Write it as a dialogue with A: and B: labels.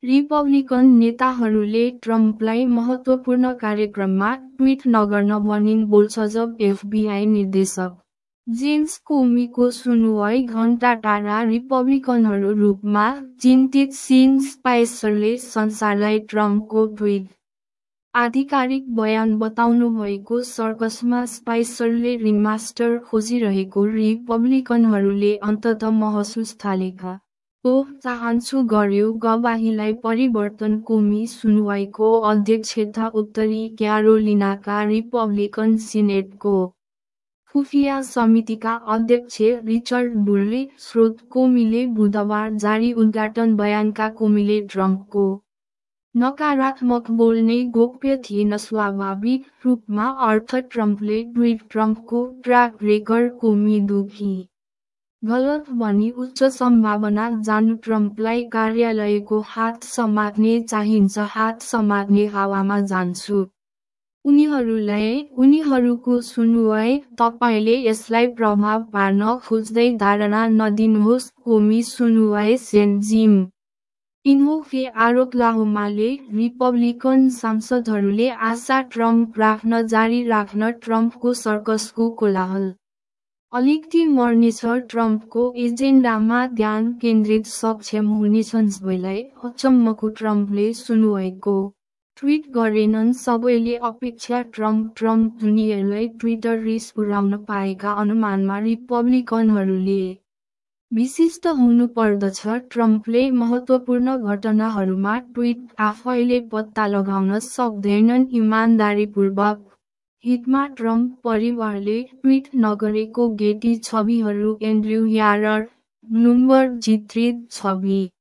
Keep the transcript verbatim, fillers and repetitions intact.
A: Republican नेताहरूले ट्रम्पलाई महत्त्वपूर्ण कार्यक्रममा ट्विट नगर्न भनिन् बोल्छ जब एफबीआई निर्देशक जेम्स कोमीको सुनुवाई घण्टा टाढा रिपब्लिकनहरू रूपमा चिन्तित सिन स्पाइसरले संसारलाई ट्रम्पको ट्विट आधिकारिक बयान बताउनु भएको सर्कसमा स्पाइसरले रिमास्टर खोजिरहेको रिपब्लिकनहरूले अन्तत महसुस थालेका ओह चाहन्छु गर्यो गवाहीलाई परिवर्तन कोमी सुनुवाईको अध्यक्षता उत्तरी क्यारोलिनाका रिपब्लिकन सिनेटको खुफिया समितिका अध्यक्ष रिचर्ड बुरले स्रोत कोमीले बुधबार जारी उद्घाटन बयानका कोमीले ट्रम्पको नकारात्मक बोल्ने गोप्य थिएन स्वाभाविक रूपमा अर्थ ट्रम्पले ट्विट ट्रम्पको ट्र्याक रेकर्ड कोमी दुखी गलत भनी उच्च सम्भावना जानु ट्रम्पलाई कार्यालयको हात समात्ने चाहिन्छ हात समात्ने हावामा जान्छु उनीहरूलाई उनीहरूको सुनुवाई तपाईले यसलाई प्रभाव पार्न खोज्दै धारणा नदिनुहोस् कोमी सुनुवाई सेन्ट जिम इन्होफे आरोक्लाहोमाले रिपब्लिकन सांसदहरूले आशा ट्रम्प राख्न जारी राख्न ट्रम्पको सर्कसको कोलाहल अलिकति मर्नेछ ट्रम्पको एजेन्डामा ध्यान केन्द्रित सक्षम हुनेछन् सबैलाई अचम्मको ट्रम्पले सुनुवाईको ट्विट गरेनन् सबैले अपेक्षा ट्रम्प ट्रम्प दुनियाँलाई ट्विटर रिस पुर्याउन पाएका अनुमानमा रिपब्लिकनहरूले विशिष्ट हुनुपर्दछ ट्रम्पले महत्त्वपूर्ण घटनाहरूमा ट्विट आफैले पत्ता लगाउन सक्दैनन् इमानदारीपूर्वक हितमा ट्रम्प परिवारले ट्विट नगरेको गेटी छविहरू एन्ड्रयू यारर ब्लुमबर्ग चित्रित छवि।